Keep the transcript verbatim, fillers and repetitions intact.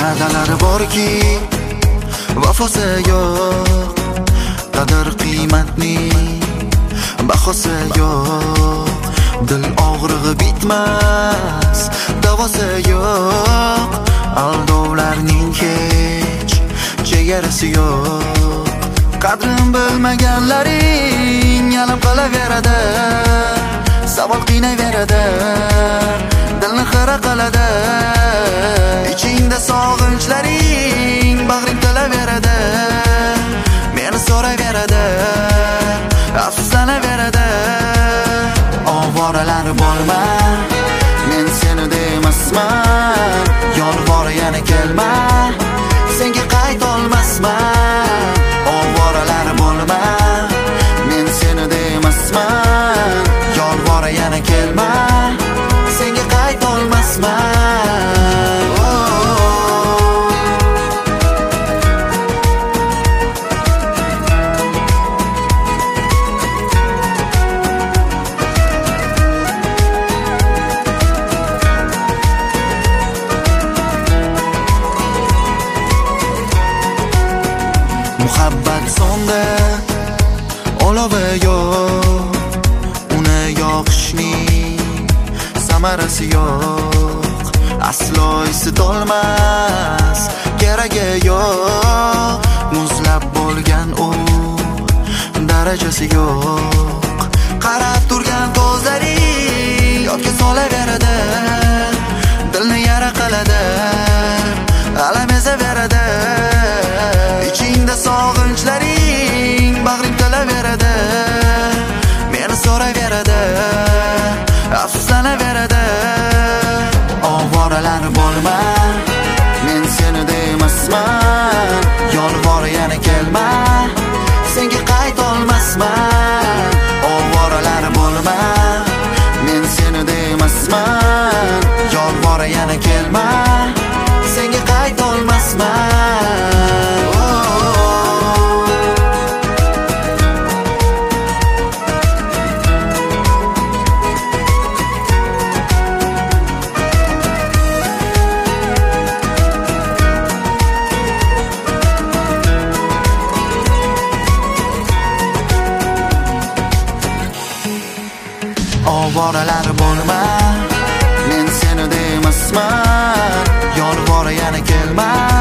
Va'dalari borki vafosi yo'q, qadr qiymatning bahosi yo'q. Dil og'rig'i bitmas, davosi yo'q. Aldovlarning hech chegarasi yo'q. Qadrin bilmaganlaring yalam qilaveradi, savol qiynayveradi, dilni xira qiladi. Ichingda sog'inchlaring bag'ring tilaveradi, meni so'rayveradi, afsuslanaveradi. Ovoralar bo'lma, men seni demasman. Yolvor yana kelma, senga qaytolmasman. Ovoralar bo'lma, men seni demasman. Yolvor yana kelma, senga qaytolmasman. Muhabbat sonda olovi yo'q, uni yoqishning samarasi yo'q. Aslo isitolmas, keragi yo'q. Muzlab bo'lgan u darajasi yo'q. Qarab turgan ko'zlaring yodga solaveradi, dilni yara qiladi, alam ezaveradi. Ichingda sog'inchlaring bag'ring tilaveradi, meni so'rayveradi, afsuslanaveradi. Ovoralar bo'lma, men seni demasman. Yolvor yana kelma, senga qaytolmasman. Ovoralar bo'lma, men seni demasman. Yolvor yana kelma, senga qaytolmasman. Ovoralar bo'lma, men seni demasman. Yolvor yana kelma,